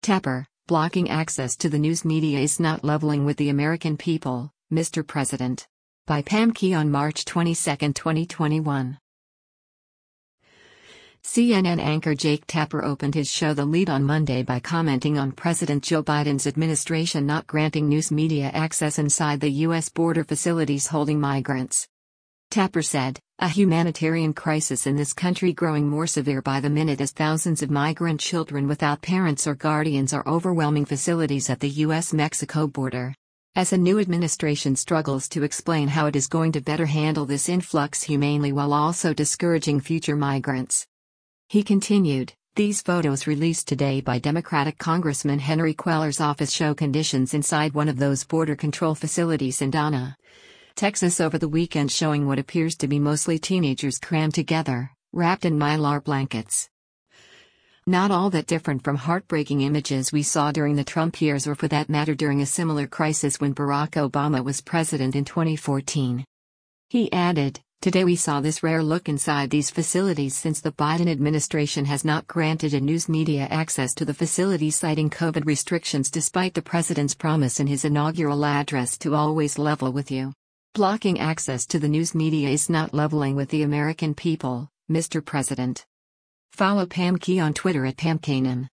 Tapper, blocking access to the news media is not leveling with the American people, Mr. President. By Pam Key on March 22, 2021. CNN anchor Jake Tapper opened his show The Lead on Monday by commenting on President Joe Biden's administration not granting news media access inside the U.S. border facilities holding migrants. Tapper said, "A humanitarian crisis in this country growing more severe by the minute as thousands of migrant children without parents or guardians are overwhelming facilities at the U.S.-Mexico border. As a new administration struggles to explain how it is going to better handle this influx humanely while also discouraging future migrants." He continued, "These photos released today by Democratic Congressman Henry Cuellar's office show conditions inside one of those border control facilities in Donna, Texas over the weekend, showing what appears to be mostly teenagers crammed together, wrapped in Mylar blankets. Not all that different from heartbreaking images we saw during the Trump years, or for that matter during a similar crisis when Barack Obama was president in 2014. He added, "Today we saw this rare look inside these facilities since the Biden administration has not granted a news media access to the facility, citing COVID restrictions despite the president's promise in his inaugural address to always level with you. Blocking access to the news media is not leveling with the American people, Mr. President." Follow Pam Key on Twitter at PamKanan.